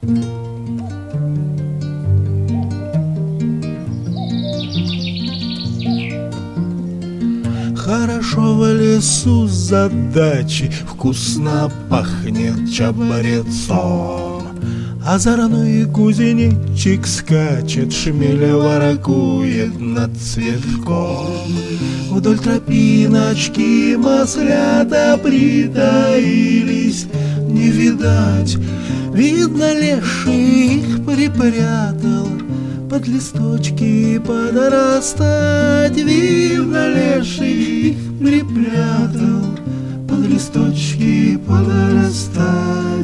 Хорошо в лесу за дачей, вкусно пахнет чабрецом. Озорной кузнечик скачет, шмель воркует над цветком. Вдоль тропиночки маслята притаились, не видать, видно, леший их припрятал. Под листочки подрастать, видно, леший их припрятал. Под листочки подрастать.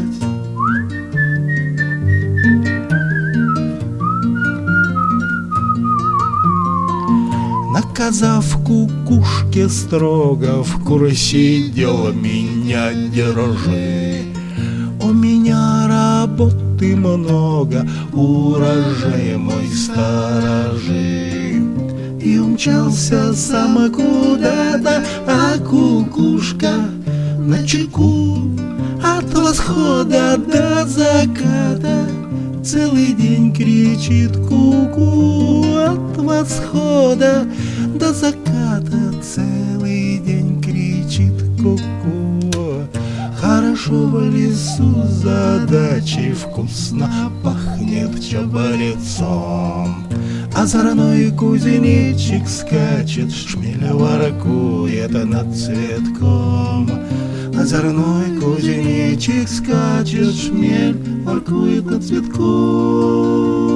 Наказав кукушке строго, в курсе дел меня держи. У меня работы много, урожай мой сторожи. И умчался сам куда-то, а кукушка на чеку. От восхода до заката целый день кричит ку-ку. От восхода до заката целый день кричит ку-ку. Хорошо в лесу за дачей, вкусно пахнет чабрецом. Озорной кузнечик скачет, шмель воркует над цветком. Озорной кузнечик скачет, шмель воркует над цветком.